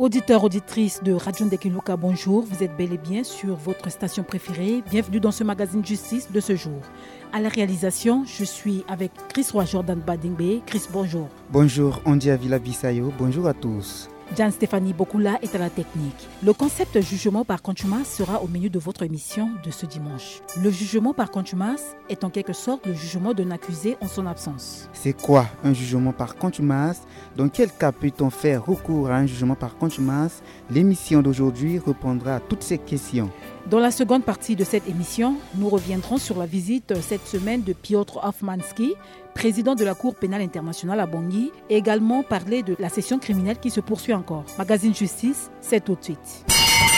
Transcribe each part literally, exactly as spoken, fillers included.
Auditeurs, auditrices de Radio Ndekeluka, bonjour. Vous êtes bel et bien sur votre station préférée. Bienvenue dans ce magazine Justice de ce jour. À la réalisation, je suis avec Chris Roy Jordan Badingbe. Chris, bonjour. Bonjour, Andy Avila Bissayo. Bonjour à tous. Jan Stéphanie Bokula est à la technique. Le concept jugement par contumace sera au menu de votre émission de ce dimanche. Le jugement par contumace est en quelque sorte le jugement d'un accusé en son absence. C'est quoi un jugement par contumace? Dans quel cas peut-on faire recours à un jugement par contumace? L'émission d'aujourd'hui répondra à toutes ces questions. Dans la seconde partie de cette émission, nous reviendrons sur la visite cette semaine de Piotr Hofmanski, président de la Cour pénale internationale à Bangui, et également parler de la session criminelle qui se poursuit encore. Magazine Justice, c'est tout de suite.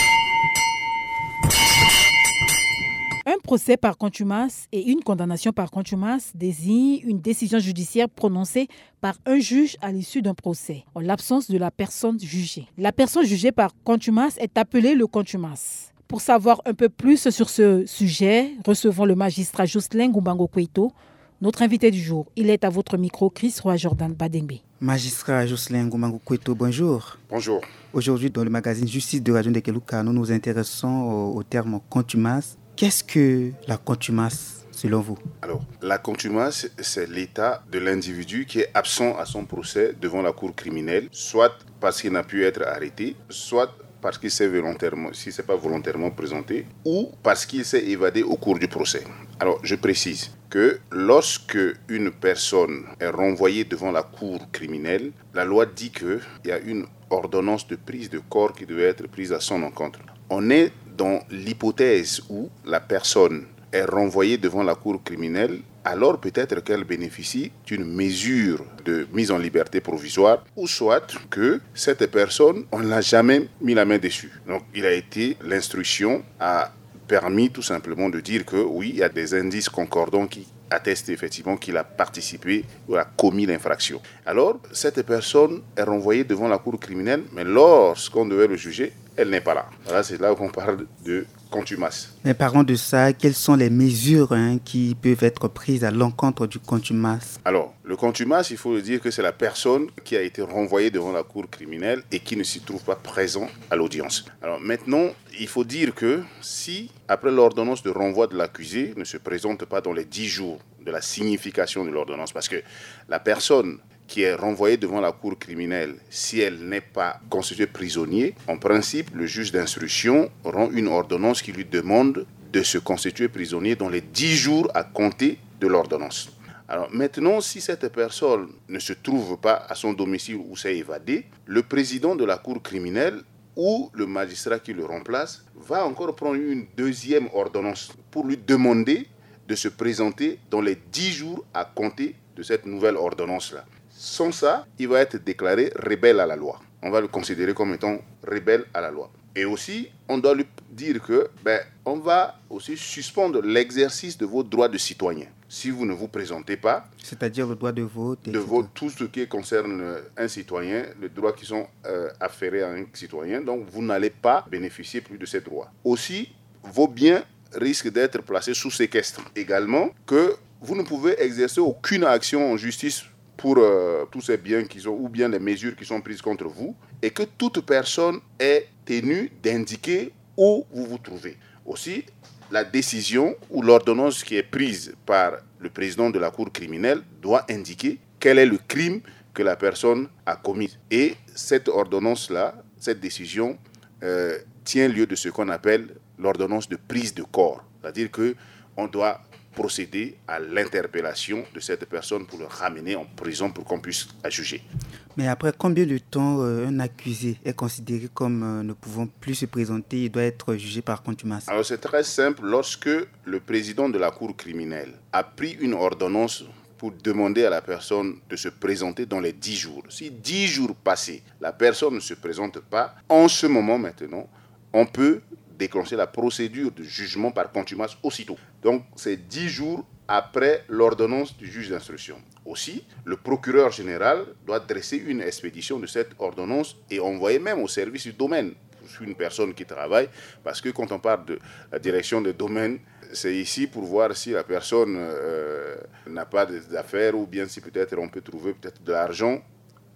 Un procès par contumace et une condamnation par contumace désignent une décision judiciaire prononcée par un juge à l'issue d'un procès, en l'absence de la personne jugée. La personne jugée par contumace est appelée le contumace. Pour savoir un peu plus sur ce sujet, recevons le magistrat Jocelyn Ngumbango Kweito, notre invité du jour. Il est à votre micro, Chris Roy Jordan Badengbe. Magistrat Jocelyn Ngumbango Kweito, bonjour. Bonjour. Aujourd'hui, dans le magazine Justice de Radio Ndekeluka, nous nous intéressons au, au terme contumace. Qu'est-ce que la contumace, selon vous? Alors, la contumace, c'est l'état de l'individu qui est absent à son procès devant la cour criminelle, soit parce qu'il n'a pu être arrêté, soit parce qu'il s'est volontairement, si ce n'est pas volontairement présenté, ou parce qu'il s'est évadé au cours du procès. Alors, je précise que lorsque une personne est renvoyée devant la cour criminelle, la loi dit qu'il y a une ordonnance de prise de corps qui devait être prise à son encontre. On est dans l'hypothèse où la personne est renvoyée devant la cour criminelle, alors peut-être qu'elle bénéficie d'une mesure de mise en liberté provisoire, ou soit que cette personne, on ne l'a jamais mis la main dessus. Donc il a été, l'instruction a permis tout simplement de dire que oui, il y a des indices concordants qui attestent effectivement qu'il a participé ou a commis l'infraction. Alors, cette personne est renvoyée devant la cour criminelle, mais lorsqu'on devait le juger, elle n'est pas là. Voilà, c'est là qu'on parle de contumace. Mais parlons de ça, quelles sont les mesures hein, qui peuvent être prises à l'encontre du contumace? Alors, le contumace, il faut le dire que c'est la personne qui a été renvoyée devant la cour criminelle et qui ne s'y trouve pas présent à l'audience. Alors maintenant, il faut dire que si, après l'ordonnance de renvoi de l'accusé, ne se présente pas dans les dix jours de la signification de l'ordonnance, parce que la personne qui est renvoyée devant la cour criminelle, si elle n'est pas constituée prisonnier, en principe, le juge d'instruction rend une ordonnance qui lui demande de se constituer prisonnier dans les dix jours à compter de l'ordonnance. Alors maintenant, si cette personne ne se trouve pas à son domicile ou s'est évadée, le président de la cour criminelle ou le magistrat qui le remplace va encore prendre une deuxième ordonnance pour lui demander de se présenter dans les dix jours à compter de cette nouvelle ordonnance-là. Sans ça, il va être déclaré rebelle à la loi. On va le considérer comme étant rebelle à la loi. Et aussi, on doit lui dire que, ben, on va aussi suspendre l'exercice de vos droits de citoyen. Si vous ne vous présentez pas, c'est-à-dire le droit de vote, de vote, tout ce qui concerne un citoyen, les droits qui sont euh, afférés à un citoyen, donc vous n'allez pas bénéficier plus de ces droits. Aussi, vos biens risquent d'être placés sous séquestre. Également, que vous ne pouvez exercer aucune action en justice pour euh, tous ces biens qui sont, ou bien les mesures qui sont prises contre vous, et que toute personne est tenue d'indiquer où vous vous trouvez. Aussi, la décision ou l'ordonnance qui est prise par le président de la cour criminelle doit indiquer quel est le crime que la personne a commis. Et cette ordonnance-là, cette décision, euh, tient lieu de ce qu'on appelle l'ordonnance de prise de corps. C'est-à-dire qu'on doit procéder à l'interpellation de cette personne pour le ramener en prison pour qu'on puisse la juger. Mais après combien de temps euh, un accusé est considéré comme euh, ne pouvant plus se présenter et doit être jugé par contumace? Alors c'est très simple. Lorsque le président de la cour criminelle a pris une ordonnance pour demander à la personne de se présenter dans les dix jours, si dix jours passés, la personne ne se présente pas, en ce moment maintenant, on peut déclencher la procédure de jugement par contumace aussitôt. Donc, c'est dix jours après l'ordonnance du juge d'instruction. Aussi, le procureur général doit dresser une expédition de cette ordonnance et envoyer même au service du domaine. Je suis une personne qui travaille, parce que quand on parle de la direction des domaines, c'est ici pour voir si la personne euh, n'a pas d'affaires ou bien si peut-être on peut trouver peut-être de l'argent.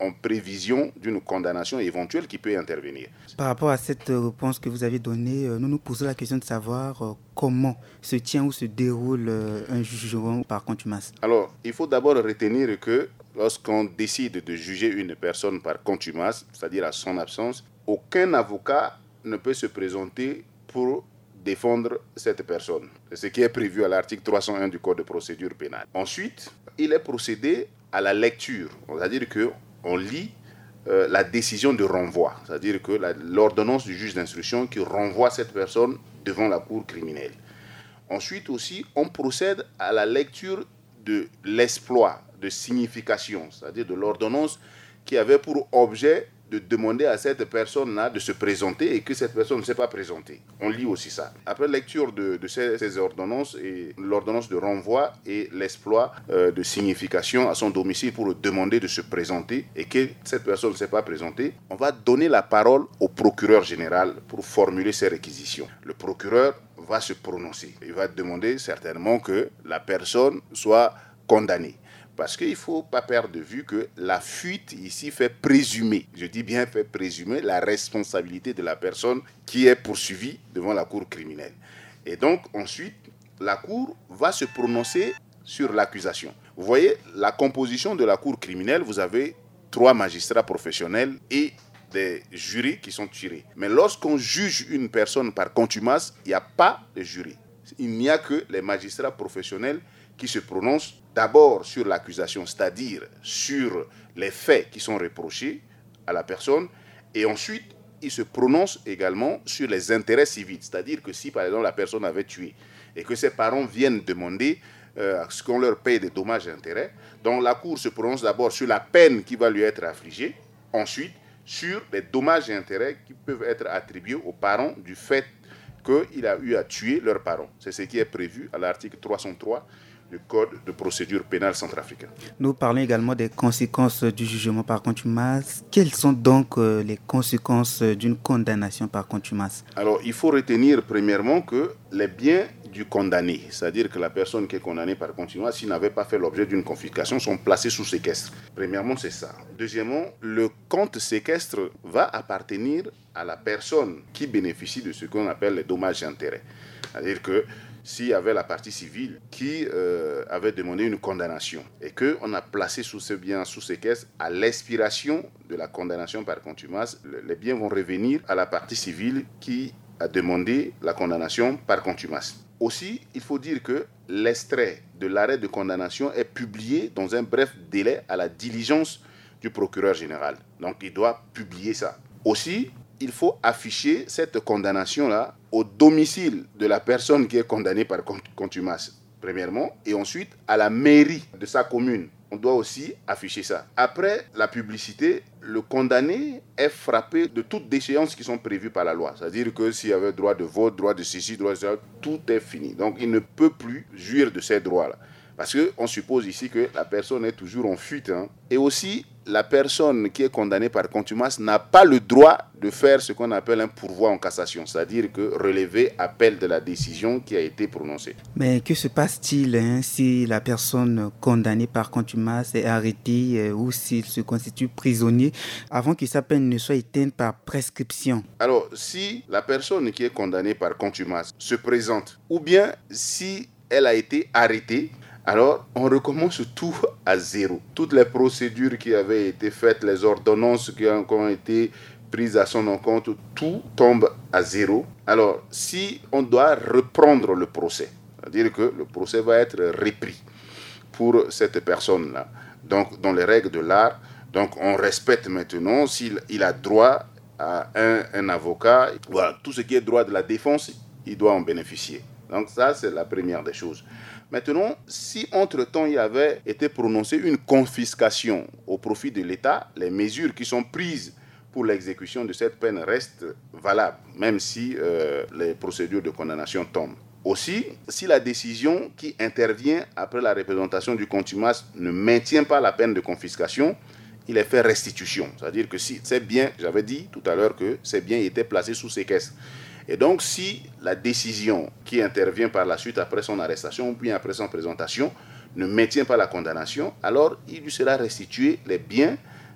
en prévision d'une condamnation éventuelle qui peut intervenir. Par rapport à cette réponse que vous avez donnée, nous nous posons la question de savoir comment se tient ou se déroule un jugement par contumace. Alors, il faut d'abord retenir que lorsqu'on décide de juger une personne par contumace, c'est-à-dire à son absence, aucun avocat ne peut se présenter pour défendre cette personne. C'est ce qui est prévu à l'article trois cent un du Code de procédure pénale. Ensuite, il est procédé à la lecture, c'est-à-dire qu'on lit euh, la décision de renvoi, c'est-à-dire que la, l'ordonnance du juge d'instruction qui renvoie cette personne devant la cour criminelle. Ensuite aussi, on procède à la lecture de l'exploit de signification, c'est-à-dire de l'ordonnance qui avait pour objet de demander à cette personne-là de se présenter et que cette personne ne s'est pas présentée. On lit aussi ça. Après lecture de, de ces, ces ordonnances, et l'ordonnance de renvoi et l'exploit euh, de signification à son domicile pour demander de se présenter et que cette personne ne s'est pas présentée, on va donner la parole au procureur général pour formuler ses réquisitions. Le procureur va se prononcer. Il va demander certainement que la personne soit condamnée. Parce qu'il ne faut pas perdre de vue que la fuite ici fait présumer, je dis bien fait présumer, la responsabilité de la personne qui est poursuivie devant la cour criminelle. Et donc ensuite, la cour va se prononcer sur l'accusation. Vous voyez, la composition de la cour criminelle, vous avez trois magistrats professionnels et des jurys qui sont tirés. Mais lorsqu'on juge une personne par contumace, il n'y a pas de jury. Il n'y a que les magistrats professionnels qui se prononcent d'abord sur l'accusation, c'est-à-dire sur les faits qui sont reprochés à la personne, et ensuite, ils se prononcent également sur les intérêts civils, c'est-à-dire que si, par exemple, la personne avait tué et que ses parents viennent demander euh, ce qu'on leur paye des dommages et intérêts, donc la Cour se prononce d'abord sur la peine qui va lui être infligée, ensuite sur les dommages et intérêts qui peuvent être attribués aux parents du fait qu'il a eu à tuer leurs parents. C'est ce qui est prévu à l'article trois cent trois du Code de procédure pénale centrafricain. Nous parlons également des conséquences du jugement par contumace. Quelles sont donc euh, les conséquences d'une condamnation par contumace? Alors, il faut retenir premièrement que les biens du condamné, c'est-à-dire que la personne qui est condamnée par contumace, s'il n'avait pas fait l'objet d'une confiscation, sont placés sous séquestre. Premièrement, c'est ça. Deuxièmement, le compte séquestre va appartenir à la personne qui bénéficie de ce qu'on appelle les dommages et intérêts. C'est-à-dire que s'il y avait la partie civile qui euh, avait demandé une condamnation et qu'on a placé sous ce bien sous séquestre, à l'expiration de la condamnation par contumace, les biens vont revenir à la partie civile qui a demandé la condamnation par contumace. Aussi, il faut dire que l'extrait de l'arrêt de condamnation est publié dans un bref délai à la diligence du procureur général. Donc, il doit publier ça. Aussi, il faut afficher cette condamnation-là au domicile de la personne qui est condamnée par contumace, premièrement, et ensuite à la mairie de sa commune. On doit aussi afficher ça. Après la publicité, le condamné est frappé de toutes déchéances qui sont prévues par la loi. C'est-à-dire que s'il y avait droit de vote, droit de ceci, droit de ça, tout est fini. Donc il ne peut plus jouir de ces droits-là. Parce qu'on suppose ici que la personne est toujours en fuite. Hein. Et aussi, la personne qui est condamnée par contumace n'a pas le droit de faire ce qu'on appelle un pourvoi en cassation, c'est-à-dire que relever appel de la décision qui a été prononcée. Mais que se passe-t-il hein, si la personne condamnée par contumace est arrêtée euh, ou s'il se constitue prisonnier avant que sa peine ne soit éteinte par prescription? Alors, si la personne qui est condamnée par contumace se présente, ou bien si elle a été arrêtée, alors on recommence tout à zéro. Toutes les procédures qui avaient été faites, les ordonnances qui ont été prises à son encontre, tout tombe à zéro. Alors, si on doit reprendre le procès, c'est-à-dire que le procès va être repris pour cette personne-là, donc dans les règles de l'art, donc on respecte maintenant s'il il a droit à un, un avocat, voilà, tout ce qui est droit de la défense, il doit en bénéficier. Donc ça, c'est la première des choses. Maintenant, si entre-temps il y avait été prononcée une confiscation au profit de l'État, les mesures qui sont prises pour l'exécution de cette peine restent valables, même si euh, les procédures de condamnation tombent. Aussi, si la décision qui intervient après la représentation du contumace ne maintient pas la peine de confiscation, il est fait restitution. C'est-à-dire que si ces biens, j'avais dit tout à l'heure que ces biens étaient placés sous séquestre. Et donc, si la décision qui intervient par la suite après son arrestation ou bien après son présentation ne maintient pas la condamnation, alors il lui sera restitué les biens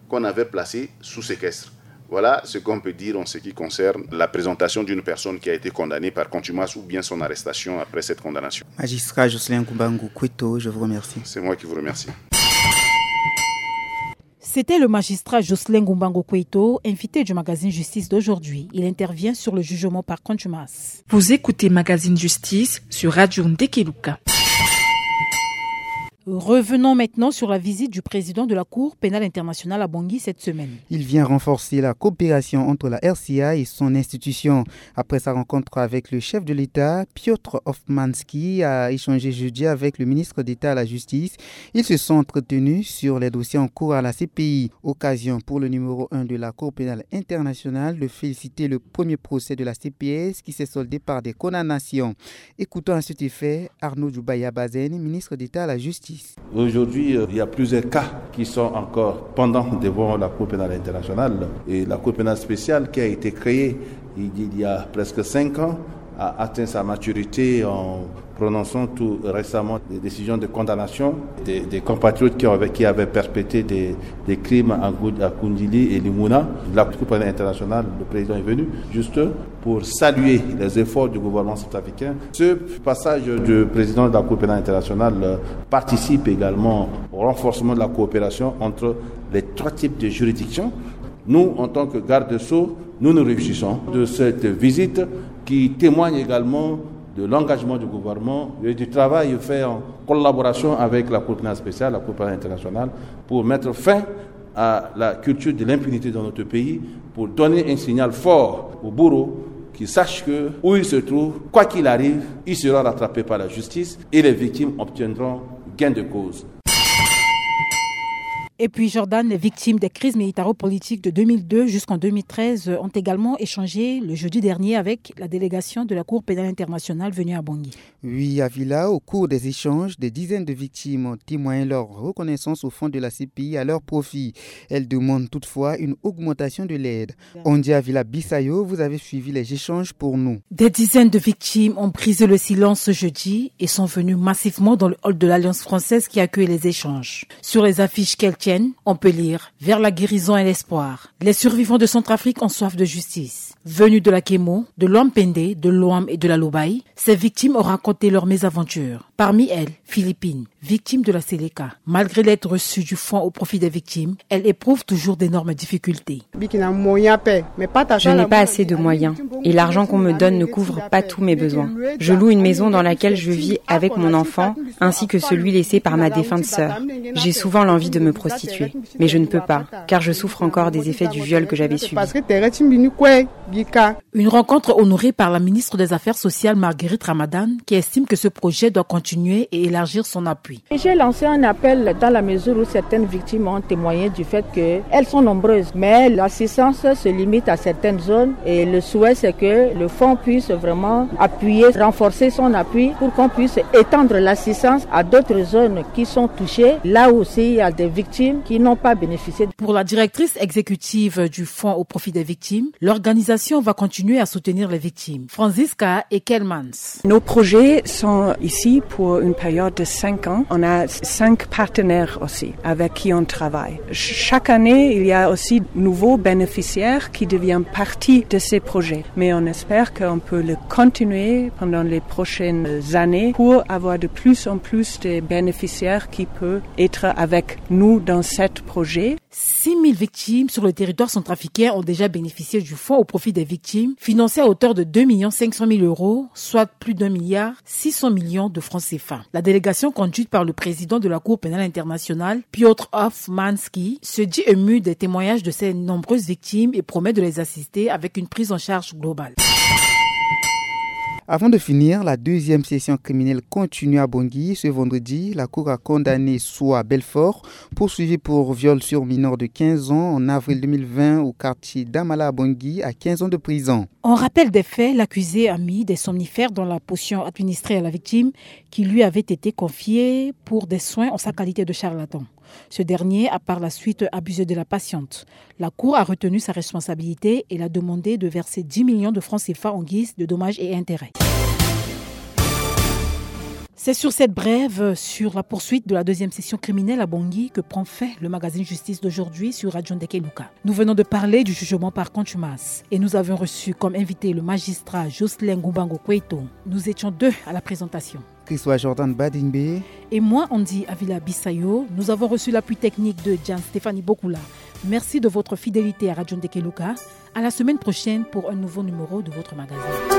qu'on avait placés sous séquestre. Voilà ce qu'on peut dire en ce qui concerne la présentation d'une personne qui a été condamnée par contumace ou bien son arrestation après cette condamnation. Magistrat Jocelyn Ngumbangu Kweto, je vous remercie. C'est moi qui vous remercie. C'était le magistrat Jocelyn Ngumbangu Kweto, invité du magazine Justice d'aujourd'hui. Il intervient sur le jugement par contumace. Vous écoutez Magazine Justice sur Radio Ndekeluka. Revenons maintenant sur la visite du président de la Cour pénale internationale à Bangui cette semaine. Il vient renforcer la coopération entre la R C A et son institution. Après sa rencontre avec le chef de l'État, Piotr Hofmanski a échangé jeudi avec le ministre d'État à la Justice. Ils se sont entretenus sur les dossiers en cours à la C P I. Occasion pour le numéro un de la Cour pénale internationale de féliciter le premier procès de la C P S qui s'est soldé par des condamnations. Écoutons à cet effet Arnaud Djoubaya-Bazen, ministre d'État à la Justice. Aujourd'hui, il y a plusieurs cas qui sont encore pendants devant la Cour pénale internationale. Et la Cour pénale spéciale qui a été créée il y a presque cinq ans a atteint sa maturité en prononçant tout récemment des décisions de condamnation des, des compatriotes qui avaient, qui avaient perpétré des, des crimes à, à Kundili et Limuna. La Cour pénale internationale, le président est venu juste pour saluer les efforts du gouvernement centrafricain. Ce passage du président de la Cour pénale internationale participe également au renforcement de la coopération entre les trois types de juridictions. Nous, en tant que garde-sceaux, nous nous réjouissons de cette visite qui témoigne également de l'engagement du gouvernement et du travail fait en collaboration avec la Cour pénale spéciale, la Cour pénale internationale, pour mettre fin à la culture de l'impunité dans notre pays, pour donner un signal fort aux bourreaux qui sachent que où ils se trouvent, quoi qu'il arrive, ils seront rattrapés par la justice et les victimes obtiendront gain de cause. Et puis Jordan, les victimes des crises militaro-politiques de deux mille deux jusqu'en deux mille treize ont également échangé le jeudi dernier avec la délégation de la Cour pénale internationale venue à Bangui. Oui, à Villa, au cours des échanges, des dizaines de victimes ont témoigné leur reconnaissance au fond de la C P I à leur profit. Elles demandent toutefois une augmentation de l'aide. On dit à Villa Bissayo, vous avez suivi les échanges pour nous. Des dizaines de victimes ont brisé le silence ce jeudi et sont venues massivement dans le hall de l'Alliance française qui accueille les échanges. Sur les affiches qu'elles on peut lire « Vers la guérison et l'espoir ». Les survivants de Centrafrique ont soif de justice. Venus de la Kémo, de l'Ouampende, de l'Ouam et de la Lobaï, ces victimes ont raconté leurs mésaventures. Parmi elles, Philippine, victime de la Séléka. Malgré l'aide reçue du fonds au profit des victimes, elle éprouve toujours d'énormes difficultés. Je n'ai pas assez de moyens et l'argent qu'on me donne ne couvre pas tous mes besoins. Je loue une maison dans laquelle je vis avec mon enfant ainsi que celui laissé par ma défunte sœur. J'ai souvent l'envie de me prostituer, mais je ne peux pas car je souffre encore des effets du viol que j'avais subi. Une rencontre honorée par la ministre des Affaires sociales Marguerite Ramadan qui estime que ce projet doit continuer et élargir son appui. J'ai lancé un appel dans la mesure où certaines victimes ont témoigné du fait qu'elles sont nombreuses, mais l'assistance se limite à certaines zones et le souhait c'est que le fonds puisse vraiment appuyer, renforcer son appui pour qu'on puisse étendre l'assistance à d'autres zones qui sont touchées, là aussi il y a des victimes qui n'ont pas bénéficié. Pour la directrice exécutive du fonds au profit des victimes, l'organisation va continuer à soutenir les victimes. Franziska Ekelmans. Nos projets sont ici pour une période de cinq ans. On a cinq partenaires aussi avec qui on travaille. Chaque année, il y a aussi de nouveaux bénéficiaires qui deviennent partie de ces projets. Mais on espère qu'on peut le continuer pendant les prochaines années pour avoir de plus en plus de bénéficiaires qui peuvent être avec nous dans ce projet. six mille victimes sur le territoire centrafricain ont déjà bénéficié du fonds au profit des victimes, financé à hauteur de deux millions cinq cent mille euros, soit plus d'un milliard six cents millions de francs C F A. La délégation conduite par le président de la Cour pénale internationale, Piotr Hofmanski, se dit ému des témoignages de ces nombreuses victimes et promet de les assister avec une prise en charge globale. Avant de finir, la deuxième session criminelle continue à Bangui. Ce vendredi, la Cour a condamné Soa Belfort, poursuivi pour viol sur mineur de quinze ans en avril deux mille vingt au quartier d'Amala à Bangui à quinze ans de prison. En rappel des faits, l'accusé a mis des somnifères dans la potion administrée à la victime qui lui avait été confiée pour des soins en sa qualité de charlatan. Ce dernier a par la suite abusé de la patiente. La Cour a retenu sa responsabilité et l'a demandé de verser dix millions de francs C F A en guise de dommages et intérêts. C'est sur cette brève sur la poursuite de la deuxième session criminelle à Bangui que prend fin le magazine Justice d'aujourd'hui sur Radio Ndekeluka. Nous venons de parler du jugement par contumace et nous avions reçu comme invité le magistrat Jocelyn Ngumbango Kweito. Nous étions deux à la présentation. Christ-Roi Jordan Badingbe et moi, Andy Avila Bissayo. Nous avons reçu l'appui technique de Jan Stéphanie Bokula. Merci de votre fidélité à Radio Ndekeluka. À la semaine prochaine pour un nouveau numéro de votre magazine.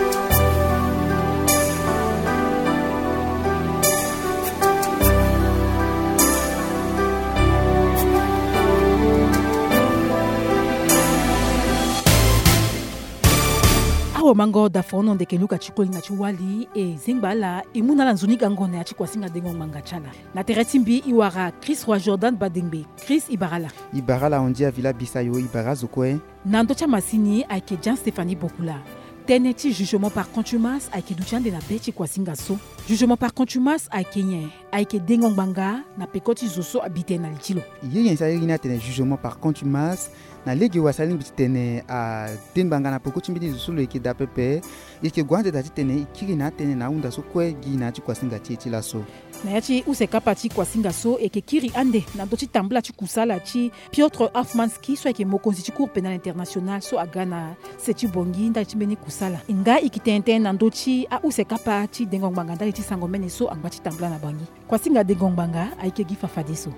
Mango da fono Ndekeluka chikoli na chiwali e zingbala imuna la nzuni gangone achikwasinga dengo mangachala na teretimbi iwara Christ-Roi Jordan Badingbe Chris Ibarala Ibarala Andy Avila Bissayo Ibara Zokwe Nando Chamasini aike Jan Stéphanie Bokula Teneti jugement par contumace aike Duchande na bechi kwasinga so jugement par contumace aike nyen aike dengo banga na pekoti zoso habité na litilo Yeye nsayina tene jugement par contumace na legi wasali bitene a denbanga na pokoti mbidi zusulo eke da pepe eke gwande da tene ikiri na tene na unda so kwe gi na chi kwasinga chi la so na yachi useka pati kwasinga so eke kiri ande na dochi tambla chi kusala chi Piotr Afmanski so eke mokonzi chi cour pénal international so agana seti bongi nda chi meni kusala inga ikitente na dochi a useka pati dengongbanga nda chi sangomene so angba chi tambla na bangi kwasinga dengongbanga aike gifa fadiso.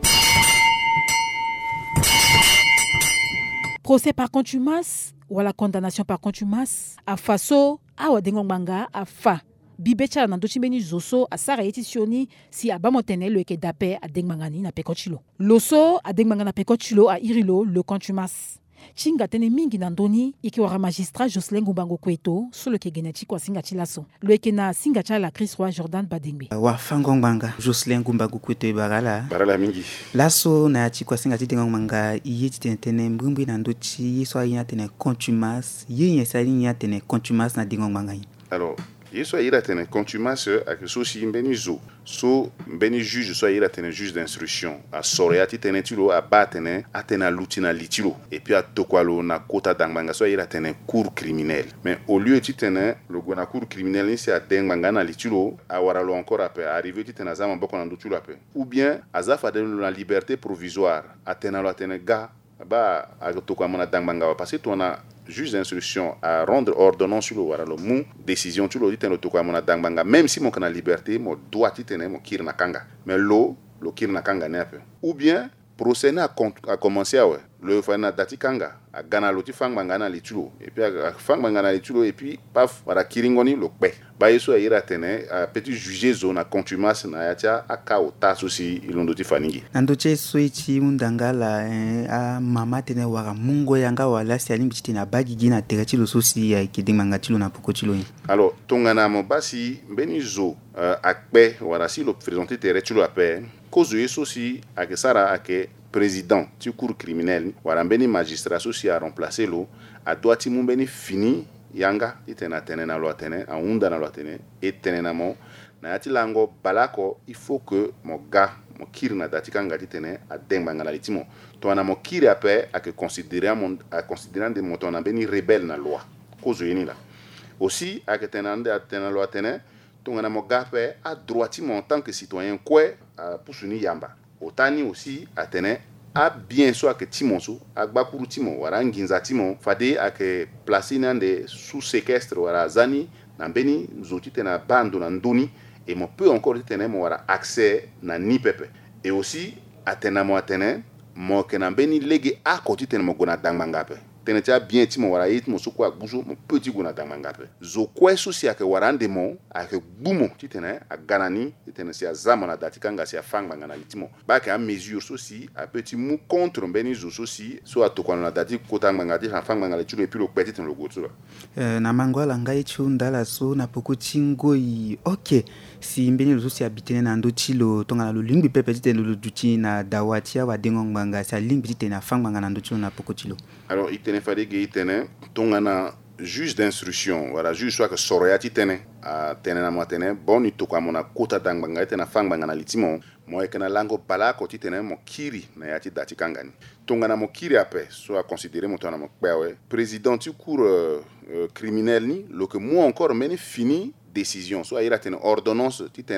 Procès par contumace ou la condamnation par contumace a faso a wadengongbanga a fa bibecha na dochimeni zoso a sara etisioni si abamotene le ke dape a dengmangani na pekochilo loso a dengmangana pekochilo a irilo le contumace chinga tene mingi na ndoni ikiwara magistrat Jocelyn Ngumbango Kweito so le ke genechi kwa singa chilaso le ke na singa chala Christ-Roi Jordan Badingbe wa fangongbanga Jocelyn Ngumbango Kweito Ibarala barala mingi laso na chi kwa singa tidengongmanga iye titene mbumbi na ndochi so aya tene contumace yeye sali ya tene contumace na dengongmanga. Alors yeso ira tene contumace ak so si mbeni zo so mbeni juge so ira tene juge d'instruction a soreati tene tilo a batene atena lutina litilo et puis a tokwalo na kota dangmanga so ira tene cour criminelle mais au lieu de tene le gona cour criminelle ni c'est a dangmanga na litilo a waralo encore après arrivé tene zama boko na ndutilo après ou bien azafa de la liberté provisoire atena lo atene ga ba a tokwamana dangmanga parce que tona juge d'instruction à rendre ordonnance sur le waralo mu décision tu lo diteno to kwa mona danganga même si mon kana liberté mo doit titene mo kirna kanga mais lo lo kirna kanga ne peu ou bien procès a, a commencé ouais le fana dati kanga a gana loti fanganga na litulo et puis a fanganga na litulo et puis paf wala kiringoni lo pe ba yeso ira tene a petit juger zone contumace na yacha aka otaso si ilondoti faningi nandoche soichi undangala eh, a mama tene wara mungo yanga wala si alimbi tena bagi gina terati lo sosi ya kidimanga tilo na pokotilo. Alors tongana mo basi mbeni zo uh, akpe wala si lo présenter terati lo ape cause yeso si akesara ake président du cour criminel wala mbeni magistrat soci a remplacé lo a doiti mumbeni fini yanga itena tenena lo atene a unda na lo atene et tenena mo na yati lango balako il faut que mon gars mon kirna dati kanga tene a dembanga na litimo to na mo kiri ape a que considérer mon a considérant de mon na beni rebelle na loi cause yeni la aussi a que tenande a tenena lo atene to na mo gape a droitimo en tant que citoyen quoi pour suni yamba otani aussi atene a bien so ake timonso agbakuru timon wara nginza timon fade ake placer nande sous séquestre wara zani na beni zoti tena bando na ndoni et mon peut encore tena mo wara accès na ni pepe et aussi atena mo atene mo kena beni lege a koti tena mo gona dangmangape tena tia bien timon wara yit mo soko agbuzo mo petit gona dangmangape zo kweso si ake warande mo ake bumo titena a ganani titena si azama na datikanga si afanga na litimo ba ke a mesure sosi a petit mou contre mbeni zo sosi so atokwana na dati kotanga ngati afanga ngala chulo epilo kweti tena logotsula euh na mangwala ngai chunda la so na pokoti ngoi OK si mbeni zo si habitene na ndo chilo tonga na lingbi pepe titena lo duti na dawatia wa dengongbanga sa lingbi titena afanga na ndo chilo na pokotilo. Alors itene fade ge itene tonga na juge d'instruction wala juge soit que soroyati tene a tene na matene boni to kwa mona kota dangbanga tena fanganga na litimo mo ekena lango bala ko titene mo kiri na yati dati kangani tonga na mo kiri ape soit considéré mo tona mo kwewe président du cour euh, euh, criminel ni lo que moi encore meni fini décision soit il a tene ordonnance titene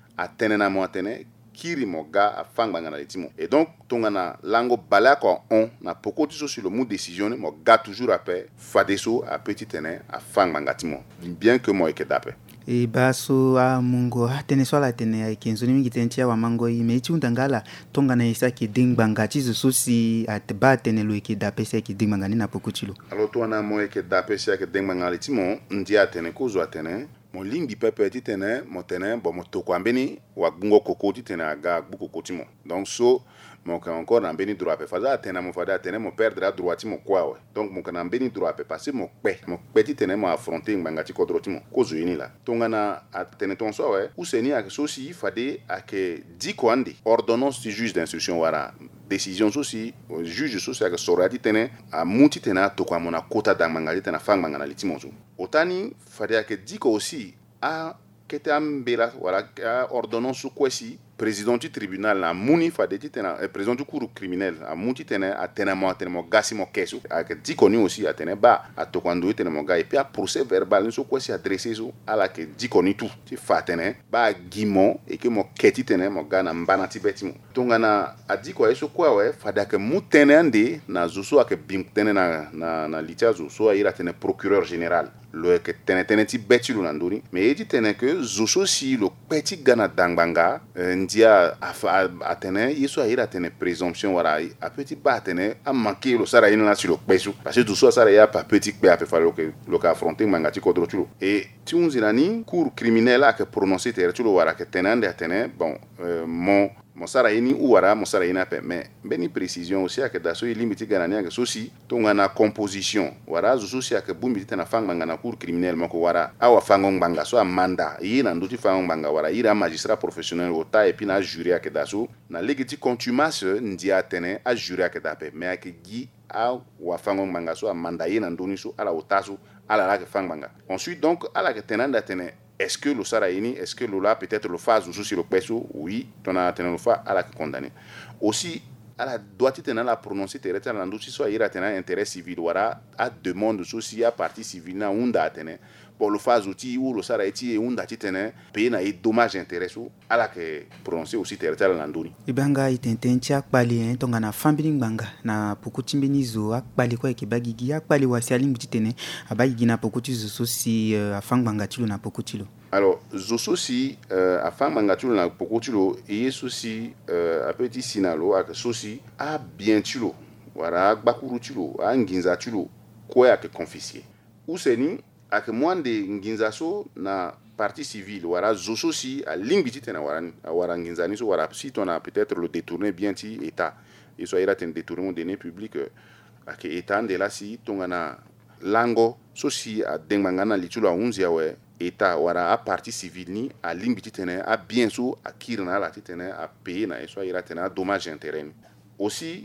atene na mo atene kiri mo ga afang bangana letimo. Et donc tongana lango bala ko on na pokoti so sur le mot décision mo ga toujours après fadeso a petit tene afang bangatimo bien que mo ekedape. E baso a mungo tene swala tene ai kenzo ni ngitentia wa mango i mechi undangala tongana isa ki ding bangati zo sosi at ba tene lo ekedape se ki ding bangani na pokotilo. Alors to na mo ekedape se ki ding bangala letimo ndia tene ko zo atene mon ligne di pepe ti tene mo tene bo mo to kwambeni wa gungo koko ti tene aga gbu koko ti mo. Donc so mon ka encore na beni droit pe faza tene mo fada tene mo perdre droit ti mo kwa we. Donc mon ka na beni droit pe passer mo pe mo pe ti tene mo affronter nganga ti kodro ti mo ko zo yini la. Tongana atene ton so we ou seni ak so si fade ak di ko andi ordonnance du juge d'instruction wara décision aussi juge sosi ak sorati tene a muti tene to kwa mona kota da mangali tene fang mangana litimozo otani fade ak diko aussi a kete ambela wala ordonnance kwesi président du tribunal na muni fade tene président du cour criminel a muti tene a tene mo tene mo gasi mo kesu ak diko ni aussi a tene ba a to kwando tene mo ga et puis a procès verbal so kwesi adressé so ala ke diko ni tout ti fa tene ba gimo et que mo keti tene mo ga na mbana ti betimo tongana adiko eso kwa we fada ke mutene ande na zuso ak bim tene na na na litia zuso ira tene procureur général lo ke tene tene ti betilu na ndoni mais edi tene que zuso si lo petit gana dangbanga ndia a tene yeso ira tene présomption wala a petit ba tene a manquer lo sara ina sur lo pesu parce que zuso sara ya pa petit pe a pe falo que lo ka affronter mangati kodro tulo et ti unzirani cour criminel a que prononcer tere tulo wala que tene ande tene bon euh, mon mon sara ini uwara mon sara ina pe mais beni précision aussi ak da so limite ganani ak so si tongana composition wara zo so si ak bumbi tena fanga ngana cour criminel mako wara awa fanga nganga so amanda yina nduti fanga nganga wara ira magistrat professionnel ota et puis na jury ak da so na legiti contumace ndia tene a jury ak da pe mais ak gi a wa fanga nganga so amanda yina nduni so ala otaso ala la ke fanga ensuite donc ala ke tenanda tene. Est-ce que le Saraini, est-ce que le là peut-être le phase ou sur le peso, oui, ton a tenu le fa à la condamné. Aussi, à la doit tenir la prononcer terrestre dans l'industrie soit il a tenu intérêt civil wara à demande souci à partie civile na unda tenu. Pour le phase outil ou le Saraiti et unda tenu payer na et dommage intérêt sous à la que prononcer aussi terrestre dans l'industrie. Ibanga itentenchi akbali hein tonga na family banga na pokuchimbenizo akbali kwa ikibagigi akbali wasiali mbitene abagigi na pokutizo sosi afang banga tilo na pokutilo. Alors, zoso si euh, afin mangatulu na pokotulu et souci euh, a petit sinalo ak sosi a bien tulo wara bakuru tulo a nginza tulo quoi ak confisqué ou seni ak mwande nginza so na partie civile wara zoso si a limbiti tena wara wara nginza ni so wara si ton a peut-être le détourner bien ti état et soit ira ten détournement de données publiques ak état de la si tongana lango sosi a dengmangana litulo a unzia we État wara a partie civile ni a limbiti tene a bien sûr a kirna la tene a payer na eso ira tene a dommage intérêt aussi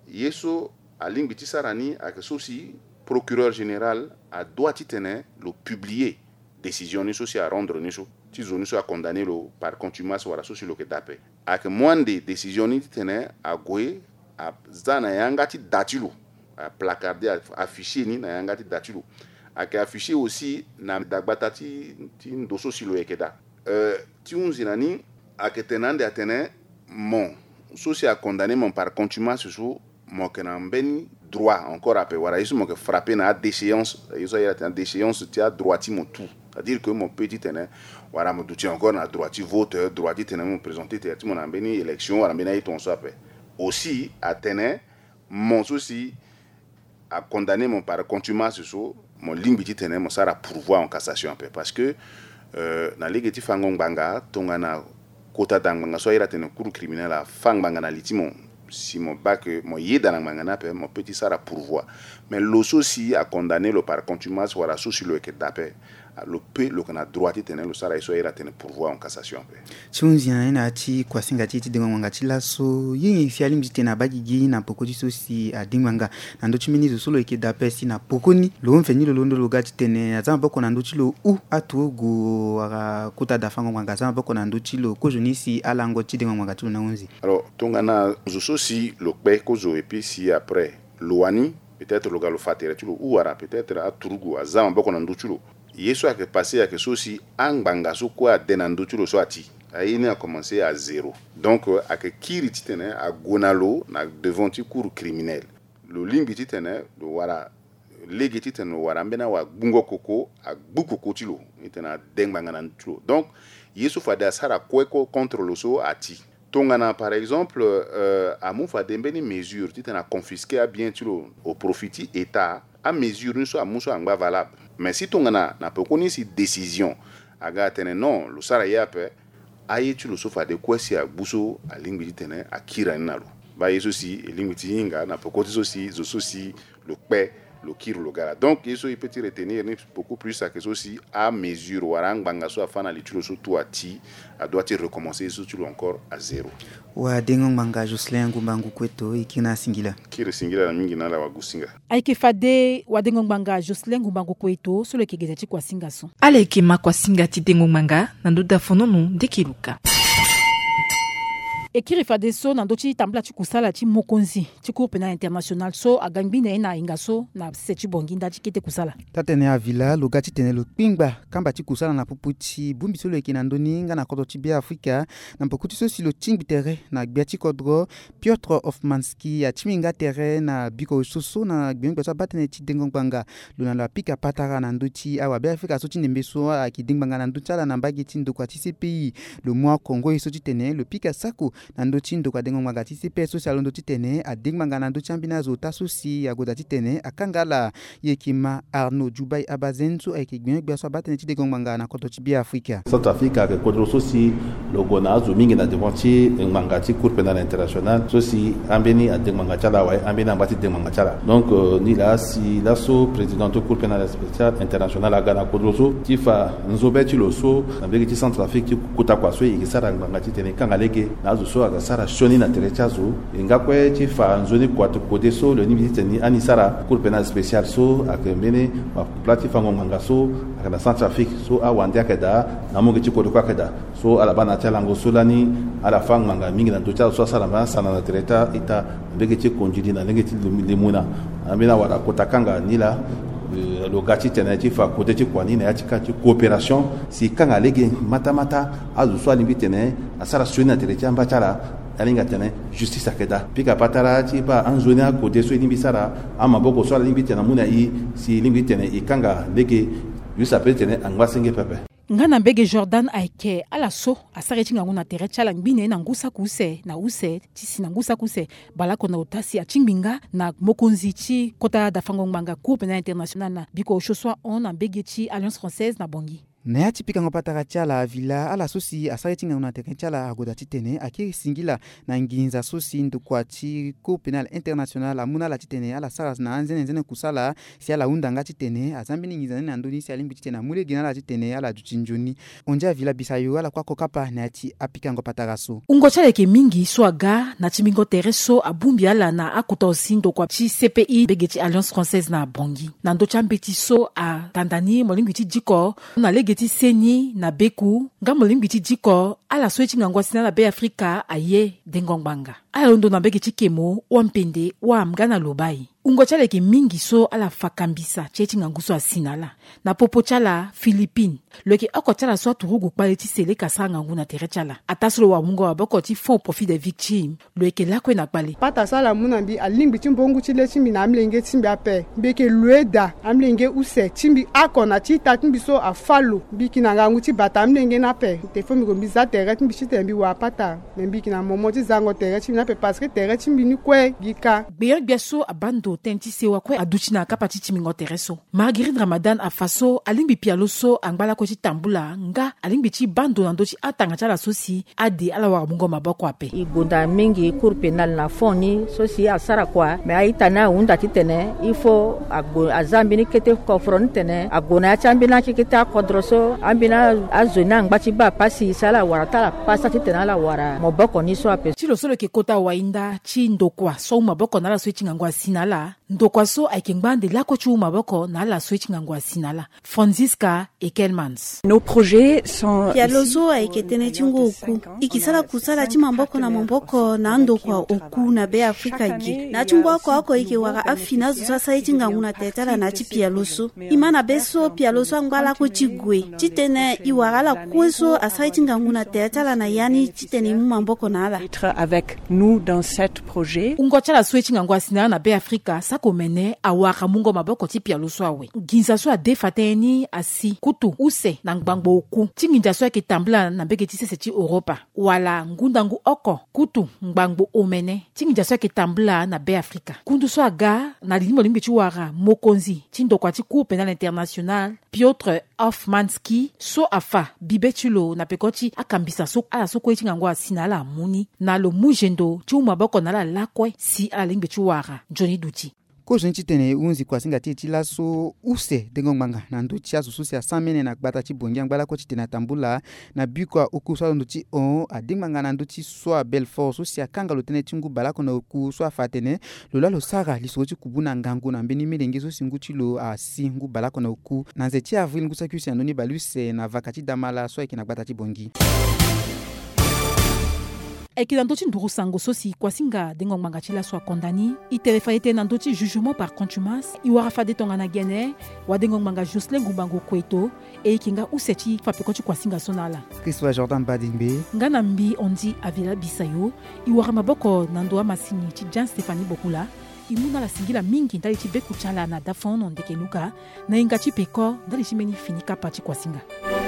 yeso a limbiti sarani a que souci procureur général a doit tene le publier décision ni souci à rendre ni so ti zoni so a condamner le par contumace wara souci lo que dape a que moins de décision ni tene a goe a zana yanga ti datilu a placarder afficher ni na yanga ti datilu ak affiché aussi na dagbata ti ti ndoso silo ekeda euh ti unzinani ak tenande atene mon soci a condamné mon par contumace sur mon kenambeni droit encore après voilà ils m'ont frappé na déchéance ils ont été déchéance ti a droit ti mon tout c'est-à-dire que mon petit tene voilà me douti encore na droit ti voteur droit ti tene mon présenter ti mon ambeni élection voilà bena ton so après aussi atene mon souci a condamné mon par contumace sur mon limbiti tene mo sara pourvoi en cassation peu parce que euh na legeti fangong banga tongana kota danganga so ira tene cour criminel a fang banga na litimo si mon bac mo yeda na banga na pe mon petit sara pourvoi mais l'oso si a condamné le par contumace wala so si le ke dape le pe le kana droit tene le sara so ira tene pourvoi en cassation peu chunzia ina ti kwasinga ti ti dingwanga ti laso yingi fiali mjite na bagigi na pokoti so si a dingwanga na ndo chimini zo solo ke dape si na pokoni lo mfeni lo londo lo gati tene azama bako na ndo ti lo u atu go waka kota da fango mwanga azama bako na ndo ti lo ko joni si alango ti dingwanga ti na unzi alors tongana zo so si lo pe ko zo et puis si après loani peut-être le galo fatere ti lo ou ara peut-être a turugo azama bako na ndo ti lo yeso a que passé a que sosi angbanga so kwa denando tulo so ati il a commencé à zéro. Donc, à que kiri titene à gonalo na devant tu cours criminel. Le limbi titene de wara legi titene wara mbena wa bungo koko a buko kotilo itena dengbangana ntlo. Donc, yesu fada sara kweko contre le so ati. Tongana par exemple euh, à mon fa dembeni mesure titena confisquer à bien tulo au profit état à mesure ne soit muso anga valable. Mais si tongana na peut connaître si décision aga tene non le sara yape aye tu le sofa de quoi si a buso a lingbi tene a kira nalo ba yeso si lingbi tinga na pokoti so si zo so si le pe le kiro le gala. Donc yeso il peut retenir beaucoup plus à que ceci à mesure warang banga so afana li tu le so toi ti a doit il recommencer so tu encore à zéro. Wa dengong manga Jocelyn Ngumbangu kweto ikina singila kire singila na mingi na la wagusinga aike fade wa dengong manga Jocelyn Ngumbangu kweto solo kigeza ti kwa singa so ale ke makwa singa ti dengong manga na ndoda fononu dekiluka ekiri fade so na ndoti tambla ti kusala ti mokonzi ti cour pénal international so agangbi na ina inga so na seti bonginda ti kete kusala tatene avila logati tene lo pingba kamba ti kusala na puputi bumbi so le kina ndoni nga na koto ti bia Afrika na pokuti so si lo tingbi tere na gbiati kodro Piotr Hofmanski ya timinga tere na biko soso na gbiengba so batene ti dengongbanga lo na la pika patara na ndoti awa bia Afrika so ti nembe so a ki dengbanga na ndoti ala na mbagi ti ndokwa ti C P I le mois Congo so ti tene le pika sako na ndoti ndokwa dengongbanga ti C P I social ndoti tene a dengbanga na ndoti ambina zo tasosi ya goda ti tene akangala yekima Arnaud Dubai abazenso e ki gbiengba so batene ti dengongbanga na koto ti bia Afrika South Africa ke kodro so si lo gona zo mingi na devant ti nganga ti cour pénal international so si ambeni a dengbanga chala wa ambeni ambati dengbanga chala donc euh, ni la si la so président de cour pénal spécial international a gana kodro so ti fa nzobe ti lo so na begi ti Centre Afrique ti kota kwa so e sara nganga ti tene kanga lege na zo so aga sara shoni na tere cha zo nga kwe ti fa nzoni kwa to kode so le ni tene ani sara cour pénal spécial so akembene ma plati fa nganga so aga na Centre Afrique so a wande akeda na mo ti kodo kwa keda so ala bana chala ngo solani ala fa nganga mingi na to cha so sara ma sana na tere ta ita begi ti konjidi na lege ti limuna amina wala kotakanga nila lo gati tene ti fa kote ti kwani na ti ka ti coopération si kanga lege mata mata azu so alimbi tene asara sona tere ti amba chala alinga tene justice akeda pika patara ti ba anzoni a kote so limbi sara ama boko so alimbi tene muna i si limbi tene i kanga lege yusa pe tene angwa senge pepe ngana mbege Jordan aike ala so asare ti ngangu na tere chala ngbine na ngusa kuse na use ti si na ngusa kuse balako na utasi a chingbinga na mokonzi ti kota da fango nganga cour pénal international na biko choswa on na mbege ti Alliance Française na bongi na ya tipika ngo patara chala vila ala sosi asare ti ngangu na tere chala agoda ti tene akiri singila na nginza sosi ndokwa ti cour pénal international amuna la ti tene ala sara na anzene nzene kusala si ala undanga ti tene azambini nginza na ndoni si alimbi ti tene amule gina la ti tene ala dutinjoni onja vila bisayo ala kwa kokapa na ti apika ngo patara so ungo chale ke mingi so aga na ti mingo tere so abumbi ala na akuta osi ndokwa ti C P I bege ti Alliance Française na bongi na ndo chambe ti so a tandani molingi ti diko na lege ti seni na beku nga molimbi ti diko ala so ti ngangwa sina na be Afrika aye dengongbanga ala ndo na bege ti kemo wampende wa mgana lobai ungo chale ke mingi so ala fakambisa che ti ngangu so asinala na popo chala Philippine loke oko chala so turugu pale ti sele kasa ngangu na tere chala ataslo wa mungo aboko ti fond profit des victimes loke lakwe na pale pata sala munambi alimbi ti mbongu ti le timbi na amlenge timbi ape beke lueda amlenge use timbi akona ti ta timbi so afalo biki na ngangu ti bata amlenge na pe te fomi ko biza tere timbi ti tembi wa pata membiki na momo ti zango tere timbi na pe parce que tere timbi ni kwe gika beyon biaso abando tenti sewa kwe aduchina kapati timingo tereso Marguerite Ramadan afaso alimbi pialo so angbala ko ti tambula nga alimbi ti bando na ndoti atanga chala sosi ade ala wa mungo maboko ape igonda mingi cour pénal na foni sosi asara kwa me aitana unda ti tene ifo ago azambini kete ko fron tene agona chambina ki kete akodroso ambina azona ngbati ba pasi sala wara tala pasa ti tene ala wara maboko ni so ape ti lo solo ke kota wainda ti ndokwa so maboko na la so ti ngangwa sinala Afrika ndokwaso aikengbande lako chu maboko na la switch ngangwa sinala Franziska Ekelmans. Nos projets sont Pialozo aiketene chingo oku ikisala kusala chimamboko na mamboko na ndokwa oku na be Afrika gi na chungwa kwa ko ike waka afina zasa ichinganguna tetala na chipialoso imana beso pialoso angwala ko chigwe chitene iwagala kweso asa ichinganguna tetala na yani chitene mamboko na ala être avec nous dans cet projet. Ungocha la switch ngangwa sinala na be Afrika sakomene awaka mungo maboko chipialoso awe ginza so adefateni asi kutu use na ngbangbo oku chinginja so akitambla na mbeke tise sechi Europa wala ngundangu oko kutu ngbangbo omene chinginja so akitambla na be Afrika kundu so aga na limo limbe chiwara mokonzi chindokwa chiku penal international Piotr Hofmanski so afa bibechulo na pekoti akambisa so ala so ko chingangwa sinala muni na lo mujendo chuma boko na la lakwe si ala limbe chiwara Johnny Duti ko jinchi tene unzi kwa singa titi laso use dengongmanga na nduchi asususi ya samene na gbata chi bongi ngbala ko chitena tambula na bikwa oku so nduchi on adingmanga na nduchi so Belfort so sia kanga lotene tingu bala ko na oku so fatene lola lo sara lisochi kubuna ngangu na mbeni milenge so singuchi lo a singu bala ko na oku na nzeti avril ngusa kyusi anoni baluse na vakati damala so ikina gbata chi bongi. Eki ndochi nduru sango sosi kwa singa dengo mangachila so kondani itelefayete na ndochi jugement par contumace iwara fade tonga na gene wa dengo manga Jocelyn Gumbango Kweto e kinga usechi fapekochi kwa singa sonala Christopher Jordan Badingbe ngana mbi ondi avila bisayo iwara maboko na ndoa masini chi Jean Stéphanie Bokula imuna la singila mingi ndali chi beku chala na dafono ndekeluka na ingachi peko ndali chi meni finika pachi kwa singa.